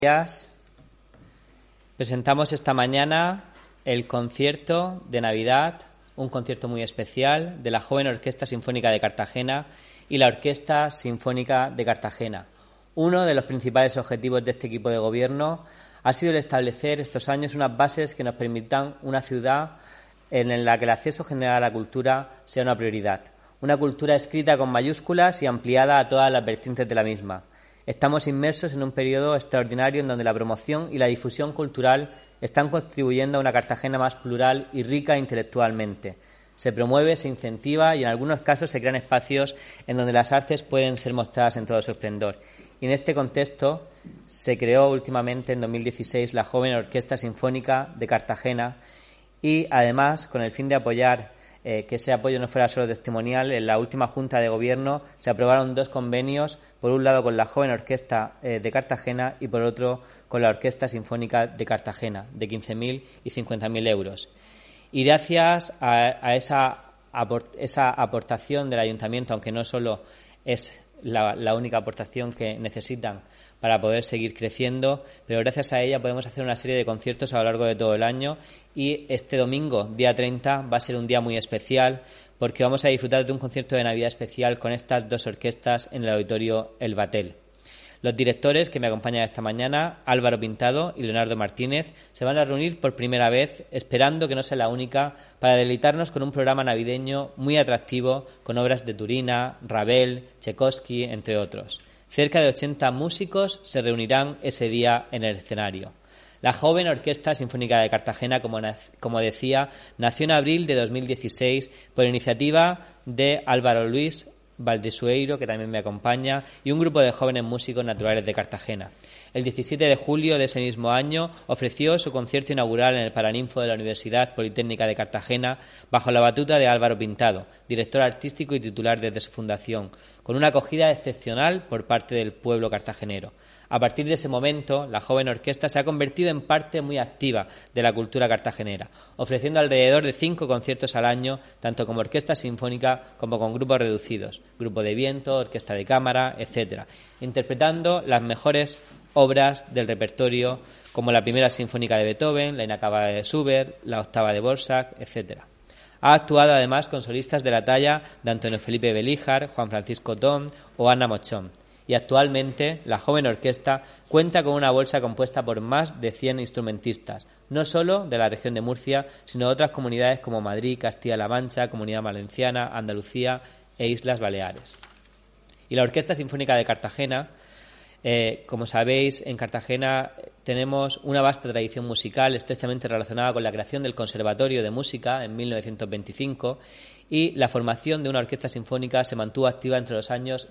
Días. Presentamos esta mañana el concierto de Navidad, un concierto muy especial de la Joven Orquesta Sinfónica de Cartagena y la Orquesta Sinfónica de Cartagena. Uno de los principales objetivos de este equipo de gobierno ha sido el establecer estos años unas bases que nos permitan una ciudad en la que el acceso general a la cultura sea una prioridad. Una cultura escrita con mayúsculas y ampliada a todas las vertientes de la misma. Estamos inmersos en un periodo extraordinario en donde la promoción y la difusión cultural están contribuyendo a una Cartagena más plural y rica intelectualmente. Se promueve, se incentiva y en algunos casos se crean espacios en donde las artes pueden ser mostradas en todo su esplendor. Y en este contexto se creó últimamente en 2016 la Joven Orquesta Sinfónica de Cartagena y además con el fin de apoyar que ese apoyo no fuera solo testimonial, en la última Junta de Gobierno se aprobaron dos convenios, por un lado con la Joven Orquesta de Cartagena y por otro con la Orquesta Sinfónica de Cartagena, de 15.000 y 50.000 euros. Y gracias a esa aportación del Ayuntamiento, aunque no solo es la única aportación que necesitan para poder seguir creciendo, pero gracias a ella podemos hacer una serie de conciertos a lo largo de todo el año y este domingo, día 30, va a ser un día muy especial porque vamos a disfrutar de un concierto de Navidad especial con estas dos orquestas en el Auditorio El Batel. Los directores que me acompañan esta mañana, Álvaro Pintado y Leonardo Martínez, se van a reunir por primera vez, esperando que no sea la única, para deleitarnos con un programa navideño muy atractivo con obras de Turina, Ravel, Tchaikovsky, entre otros. Cerca de 80 músicos se reunirán ese día en el escenario. La Joven Orquesta Sinfónica de Cartagena, como decía, nació en abril de 2016 por iniciativa de Álvaro Luis Valdesueiro, que también me acompaña, y un grupo de jóvenes músicos naturales de Cartagena. El 17 de julio de ese mismo año ofreció su concierto inaugural en el Paraninfo de la Universidad Politécnica de Cartagena bajo la batuta de Álvaro Pintado, director artístico y titular desde su fundación, con una acogida excepcional por parte del pueblo cartagenero. A partir de ese momento, la Joven Orquesta se ha convertido en parte muy activa de la cultura cartagenera, ofreciendo alrededor de 5 conciertos al año, tanto como orquesta sinfónica como con grupos reducidos, grupo de viento, orquesta de cámara, etc., interpretando las mejores obras del repertorio, como la Primera Sinfónica de Beethoven, la Inacabada de Schubert, la Octava de Dvořák, etc. Ha actuado además con solistas de la talla de Antonio Felipe Belíjar, Juan Francisco Tom o Ana Mochón. Y actualmente la Joven Orquesta cuenta con una bolsa compuesta por más de 100 instrumentistas, no solo de la región de Murcia, sino de otras comunidades como Madrid, Castilla-La Mancha, Comunidad Valenciana, Andalucía e Islas Baleares. Y la Orquesta Sinfónica de Cartagena, como sabéis, en Cartagena tenemos una vasta tradición musical estrechamente relacionada con la creación del Conservatorio de Música en 1925 y la formación de una orquesta sinfónica se mantuvo activa entre los años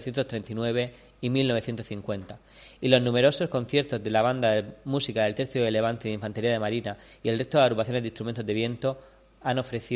1939 y 1950. Y los numerosos conciertos de la Banda de Música del Tercio de Levante de Infantería de Marina y el resto de agrupaciones de instrumentos de viento han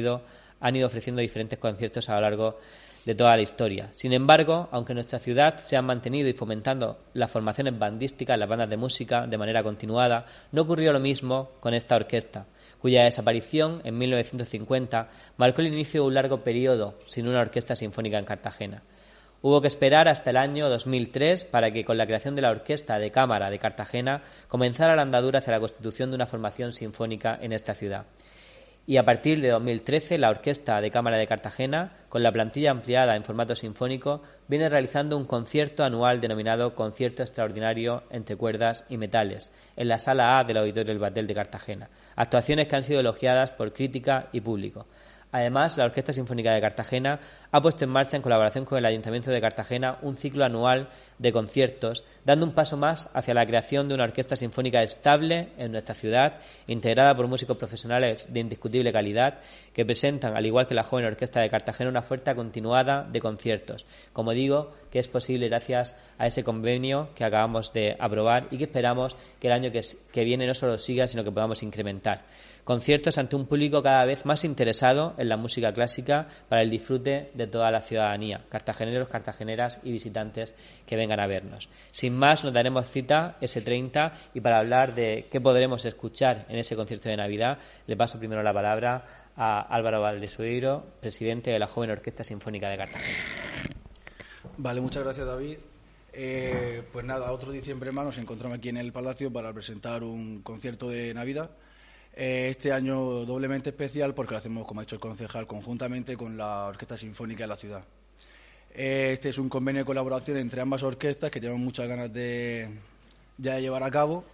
ido ofreciendo diferentes conciertos a lo largo de toda la historia. Sin embargo, aunque en nuestra ciudad se han mantenido y fomentando las formaciones bandísticas, las bandas de música, de manera continuada, no ocurrió lo mismo con esta orquesta, cuya desaparición en 1950 marcó el inicio de un largo periodo sin una orquesta sinfónica en Cartagena. Hubo que esperar hasta el año 2003 para que, con la creación de la Orquesta de Cámara de Cartagena, comenzara la andadura hacia la constitución de una formación sinfónica en esta ciudad. Y a partir de 2013, la Orquesta de Cámara de Cartagena, con la plantilla ampliada en formato sinfónico, viene realizando un concierto anual denominado Concierto Extraordinario entre Cuerdas y Metales, en la Sala A del Auditorio El Batel de Cartagena. Actuaciones que han sido elogiadas por crítica y público. Además, la Orquesta Sinfónica de Cartagena ha puesto en marcha, en colaboración con el Ayuntamiento de Cartagena, un ciclo anual de conciertos, dando un paso más hacia la creación de una orquesta sinfónica estable en nuestra ciudad, integrada por músicos profesionales de indiscutible calidad, que presentan, al igual que la Joven Orquesta de Cartagena, una oferta continuada de conciertos. Como digo, que es posible gracias a ese convenio que acabamos de aprobar y que esperamos que el año que viene no solo siga, sino que podamos incrementar. Conciertos ante un público cada vez más interesado en la música clásica para el disfrute de toda la ciudadanía, cartageneros, cartageneras y visitantes que vengan a vernos. Sin más, nos daremos cita ese 30 y para hablar de qué podremos escuchar en ese concierto de Navidad, le paso primero la palabra a Álvaro Valdesueiro, presidente de la Joven Orquesta Sinfónica de Cartagena. Vale, muchas gracias, David. Pues nada, otro diciembre más nos encontramos aquí en el Palacio para presentar un concierto de Navidad. Este año doblemente especial porque lo hacemos, como ha dicho el concejal, conjuntamente con la Orquesta Sinfónica de la ciudad. Este es un convenio de colaboración entre ambas orquestas que llevan muchas ganas de llevar a cabo.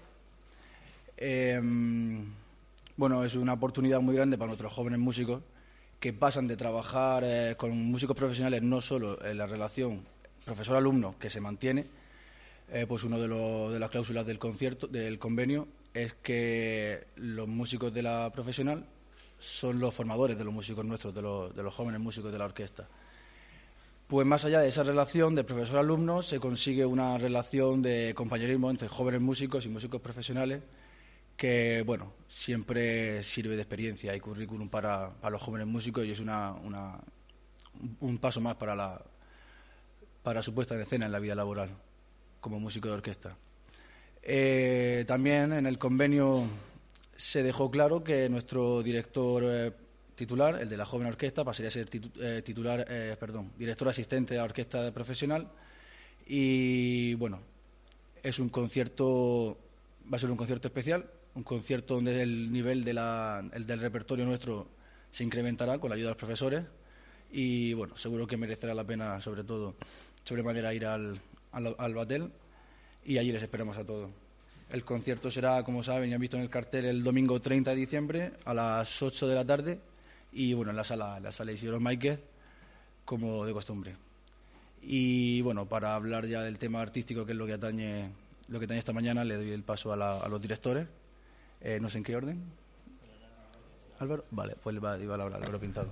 Bueno, es una oportunidad muy grande para nuestros jóvenes músicos que pasan de trabajar con músicos profesionales no solo en la relación profesor-alumno, que se mantiene, pues uno de las cláusulas del convenio es que los músicos de la profesional son los formadores de los músicos nuestros, de los jóvenes músicos de la orquesta. Pues más allá de esa relación de profesor-alumno se consigue una relación de compañerismo entre jóvenes músicos y músicos profesionales que, bueno, siempre sirve de experiencia y currículum para los jóvenes músicos y es un paso más para su puesta en escena en la vida laboral como músico de orquesta. También en el convenio se dejó claro que nuestro director titular, el de la joven orquesta, pasaría a ser director asistente de la orquesta profesional y, bueno, va a ser un concierto especial, un concierto donde el nivel del repertorio nuestro se incrementará con la ayuda de los profesores y, bueno, seguro que merecerá la pena, sobremanera ir al Batel y allí les esperamos a todos. El concierto será, como saben y han visto en el cartel, el domingo 30 de diciembre a las 8 de la tarde y, bueno, en la sala Isidoro Máiquez, como de costumbre. Y, bueno, para hablar ya del tema artístico, que es lo que atañe esta mañana, le doy el paso a los directores. No sé en qué orden. Álvaro, vale, pues le va a la hora, Álvaro Pintado.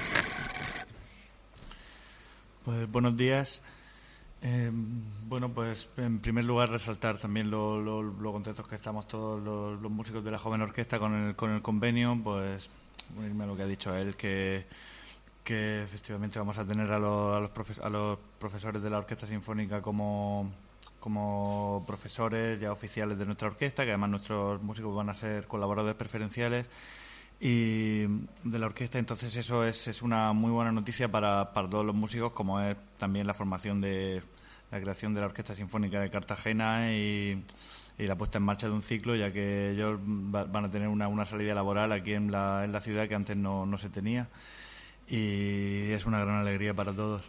Pues buenos días. Bueno, pues en primer lugar resaltar también lo contentos que estamos todos los músicos de la joven orquesta con el convenio, pues unirme a lo que ha dicho él, que efectivamente vamos a tener a los profesores de la Orquesta Sinfónica como profesores ya oficiales de nuestra orquesta, que además nuestros músicos van a ser colaboradores preferenciales y de la orquesta. Entonces eso es una muy buena noticia para todos los músicos, como es también la formación de la creación de la Orquesta Sinfónica de Cartagena y la puesta en marcha de un ciclo, ya que ellos van a tener una salida laboral aquí en la ciudad que antes no se tenía y es una gran alegría para todos.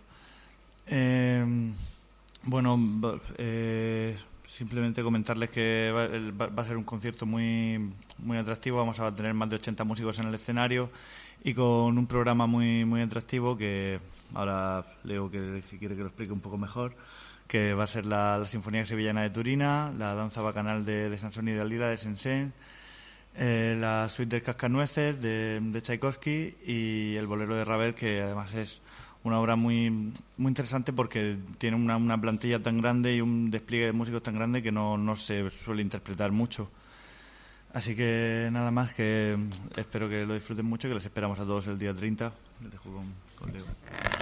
Bueno, simplemente comentarles que va a ser un concierto muy muy atractivo. Vamos a tener más de 80 músicos en el escenario y con un programa muy muy atractivo que ahora Leo, que si quiere que lo explique un poco mejor, que va a ser la Sinfonía Sevillana de Turina, la Danza Bacanal de Sansón y Dalila de Saint-Saëns, la Suite del Cascanueces de Tchaikovsky y el Bolero de Ravel, que además es una obra muy muy interesante porque tiene una plantilla tan grande y un despliegue de músicos tan grande que no se suele interpretar mucho. Así que nada más, que espero que lo disfruten mucho, que les esperamos a todos el día 30. Les dejo con Leo.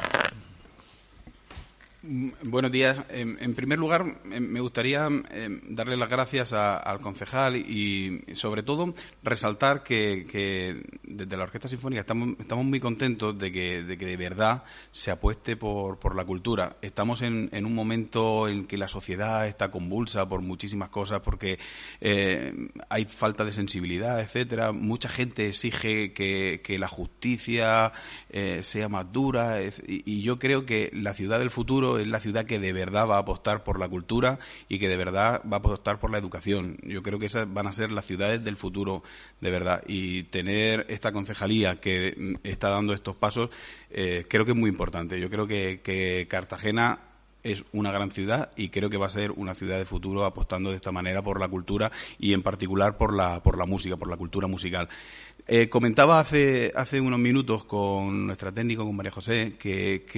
Buenos días. En primer lugar, me gustaría darle las gracias al concejal y, sobre todo, resaltar que desde la Orquesta Sinfónica estamos muy contentos de que de verdad se apueste por la cultura. Estamos en un momento en que la sociedad está convulsa por muchísimas cosas, porque hay falta de sensibilidad, etcétera. Mucha gente exige que la justicia sea más dura y yo creo que la ciudad del futuro es la ciudad que de verdad va a apostar por la cultura y que de verdad va a apostar por la educación. Yo creo que esas van a ser las ciudades del futuro de verdad, y tener esta concejalía que está dando estos pasos creo que es muy importante. Yo creo que Cartagena es una gran ciudad y creo que va a ser una ciudad de futuro apostando de esta manera por la cultura y en particular por la música, por la cultura musical. Comentaba hace unos minutos con nuestra técnico, con María José,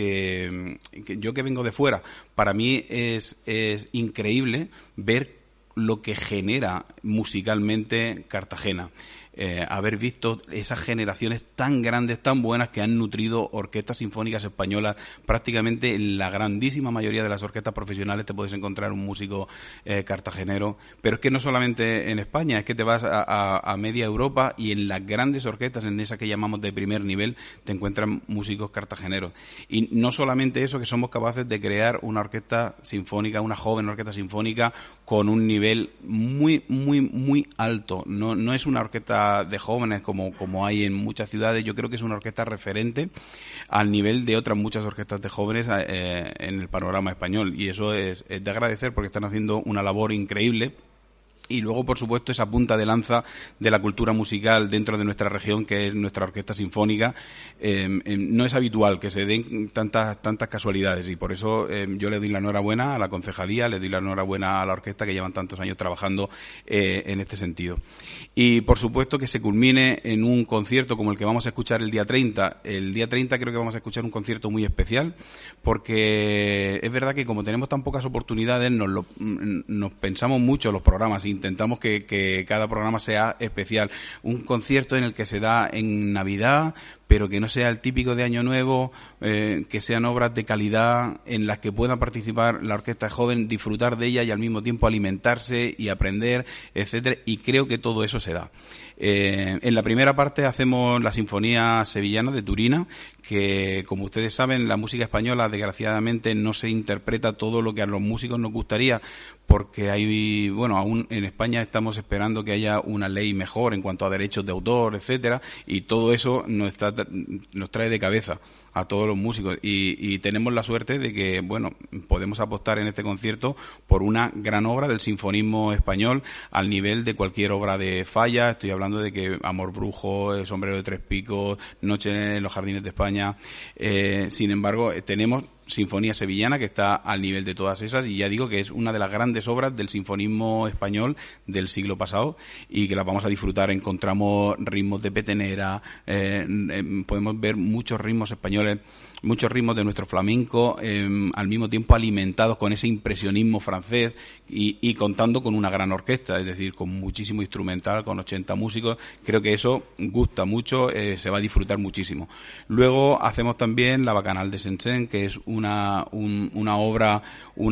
que yo, que vengo de fuera, para mí es increíble ver lo que genera musicalmente Cartagena. Haber visto esas generaciones tan grandes, tan buenas, que han nutrido orquestas sinfónicas españolas. Prácticamente en la grandísima mayoría de las orquestas profesionales te puedes encontrar un músico cartagenero. Pero es que no solamente en España, es que te vas a media Europa, y en las grandes orquestas, en esas que llamamos de primer nivel, te encuentran músicos cartageneros. Y no solamente eso, que somos capaces de crear una orquesta sinfónica, una joven orquesta sinfónica con un nivel muy, muy, muy alto. No es una orquesta de jóvenes como hay en muchas ciudades. Yo creo que es una orquesta referente al nivel de otras muchas orquestas de jóvenes en el panorama español, y eso es de agradecer, porque están haciendo una labor increíble. Y luego, por supuesto, esa punta de lanza de la cultura musical dentro de nuestra región, que es nuestra orquesta sinfónica. No es habitual que se den tantas casualidades, y por eso yo le doy la enhorabuena a la concejalía, le doy la enhorabuena a la orquesta, que llevan tantos años trabajando en este sentido. Y, por supuesto, que se culmine en un concierto como el que vamos a escuchar el día 30. El día 30 creo que vamos a escuchar un concierto muy especial, porque es verdad que como tenemos tan pocas oportunidades, nos pensamos mucho los programas, intentamos que cada programa sea especial. Un concierto en el que se da en Navidad, pero que no sea el típico de Año Nuevo, que sean obras de calidad en las que pueda participar la orquesta joven, disfrutar de ella y al mismo tiempo alimentarse y aprender, etcétera. Y creo que todo eso se da. En la primera parte hacemos la Sinfonía Sevillana de Turina, que, como ustedes saben, la música española desgraciadamente no se interpreta todo lo que a los músicos nos gustaría, porque aún en España estamos esperando que haya una ley mejor en cuanto a derechos de autor, etcétera, y todo eso nos trae de cabeza a todos los músicos, y tenemos la suerte de que, podemos apostar en este concierto por una gran obra del sinfonismo español al nivel de cualquier obra de Falla. Estoy hablando de que Amor Brujo, Sombrero de Tres Picos, Noche en los Jardines de España. Sin embargo, tenemos Sinfonía Sevillana, que está al nivel de todas esas, y ya digo que es una de las grandes obras del sinfonismo español del siglo pasado, y que las vamos a disfrutar. Encontramos ritmos de petenera, podemos ver muchos ritmos españoles, muchos ritmos de nuestro flamenco, al mismo tiempo alimentados con ese impresionismo francés, y contando con una gran orquesta, es decir, con muchísimo instrumental, con 80 músicos. Creo que eso gusta mucho, se va a disfrutar muchísimo. Luego hacemos también La Bacanal de Saint-Saëns, que es una obra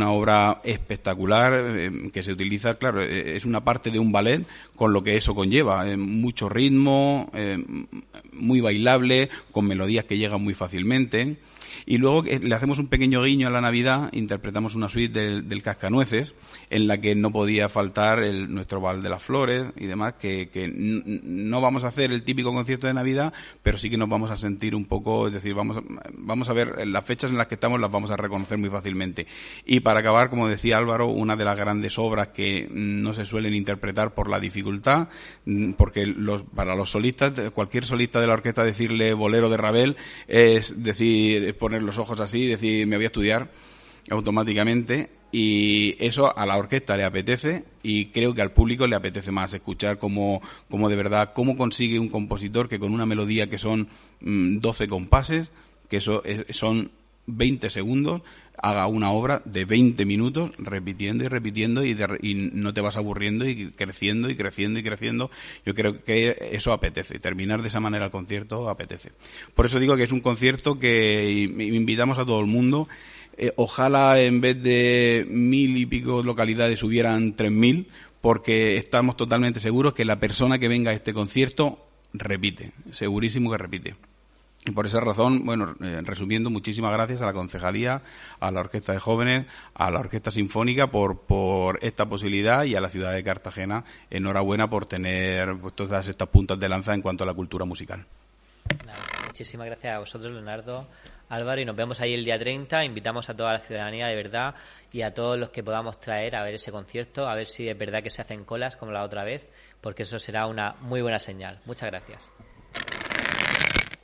espectacular, que se utiliza, claro, es una parte de un ballet, con lo que eso conlleva, mucho ritmo, muy bailable, con melodías que llegan muy fácilmente. Y luego le hacemos un pequeño guiño a la Navidad, interpretamos una suite del Cascanueces, en la que no podía faltar nuestro Val de las Flores y demás, que no vamos a hacer el típico concierto de Navidad, pero sí que nos vamos a sentir un poco, es decir, vamos a ver las fechas en las que estamos, las vamos a reconocer muy fácilmente. Y para acabar, como decía Álvaro, una de las grandes obras que no se suelen interpretar por la dificultad, porque para los solistas, cualquier solista de la orquesta, decirle Bolero de Ravel es poner los ojos así y decir, me voy a estudiar automáticamente, y eso a la orquesta le apetece, y creo que al público le apetece más escuchar cómo de verdad, cómo consigue un compositor que con una melodía que son 12 compases, que eso son 20 segundos, haga una obra de 20 minutos repitiendo y repitiendo, y no te vas aburriendo, y creciendo y creciendo y creciendo. Yo creo que eso apetece, terminar de esa manera el concierto apetece. Por eso digo que es un concierto que invitamos a todo el mundo. Ojalá en vez de 1.000 y pico localidades hubieran 3.000, porque estamos totalmente seguros que la persona que venga a este concierto repite, segurísimo que repite. Y por esa razón, resumiendo, muchísimas gracias a la concejalía, a la Orquesta de Jóvenes, a la Orquesta Sinfónica por esta posibilidad, y a la ciudad de Cartagena, enhorabuena por tener todas estas puntas de lanza en cuanto a la cultura musical. Muchísimas gracias a vosotros, Leonardo, Álvaro, y nos vemos ahí el día 30. Invitamos a toda la ciudadanía, de verdad, y a todos los que podamos traer a ver ese concierto, a ver si es verdad que se hacen colas como la otra vez, porque eso será una muy buena señal. Muchas gracias.